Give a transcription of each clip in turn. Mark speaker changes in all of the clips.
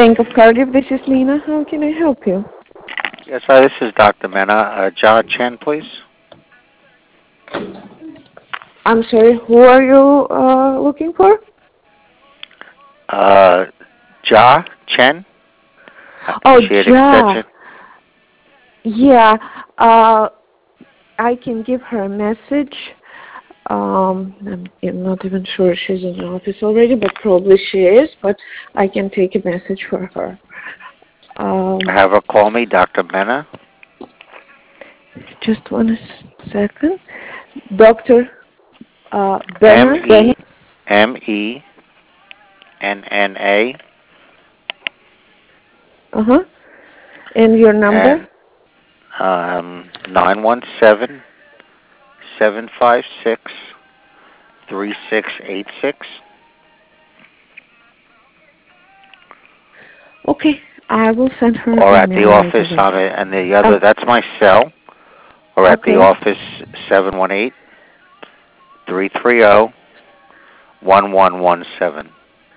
Speaker 1: Bank of Cardiff, this is Lena. How can I help you?
Speaker 2: Yes, hi, this is Dr. Mena. Jia Chen, please.
Speaker 1: I'm sorry, who are you looking for?
Speaker 2: Uh, Jia Chen?
Speaker 1: Oh,
Speaker 2: Is she at
Speaker 1: Ja.
Speaker 2: extension?
Speaker 1: Yeah, uh, I can give her a message. I'm not even sure she's in the office already, but probably she is, but I can take a message for her. Um,
Speaker 2: Have her call me, Dr. Mena.
Speaker 1: just one second. Dr. Benna.
Speaker 2: MEMENNA.
Speaker 1: Uh-huh. And your number?
Speaker 2: And 917
Speaker 1: Okay, I will send her
Speaker 2: Or at the
Speaker 1: email right
Speaker 2: office
Speaker 1: away.
Speaker 2: and the other,
Speaker 1: Oh,
Speaker 2: that's my cell. Or at the
Speaker 1: okay.
Speaker 2: office, 718-330-1117.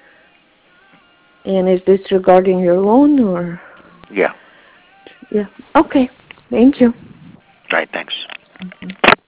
Speaker 1: And is this regarding your loan or?
Speaker 2: Yeah.
Speaker 1: Yeah. Okay. Thank you.
Speaker 2: Right, thanks.
Speaker 1: Mhm.